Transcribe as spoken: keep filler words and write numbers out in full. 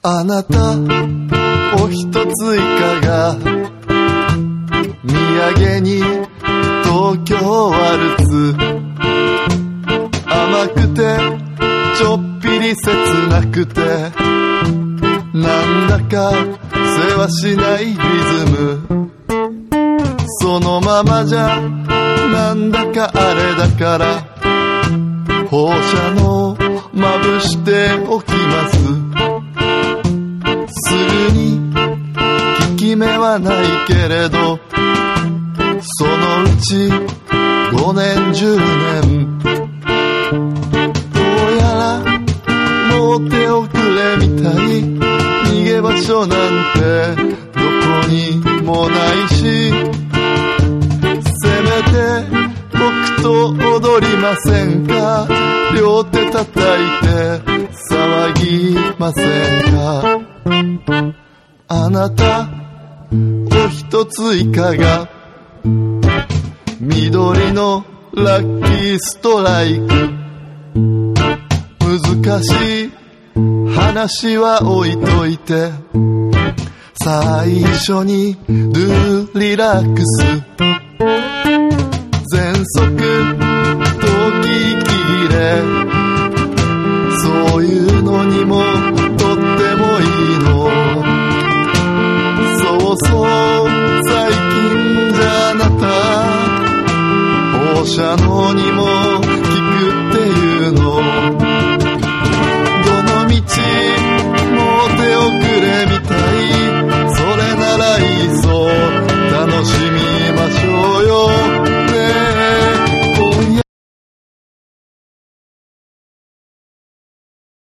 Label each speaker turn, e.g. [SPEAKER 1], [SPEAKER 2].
[SPEAKER 1] あなたお一ついかが土産に東京ワルツ、甘くてちょっぴり切なくてなんだかせわしないリズム、そのままじゃなんだかあれだから放射能まぶしておきます。すぐに効き目はないけれどそのうちごねんじゅうねんどうやらもう手遅れみたい、逃げ場所なんてどこにもないし、せめて僕と踊りませんか、両手叩いて騒ぎませんか。あなたお一ついかが緑のラッキーストライク、難しい話は置いといて最初にドゥリラックス、全速と息切れ、そういうのにもとってもいいの、そうそう最近じゃあなた放射能にも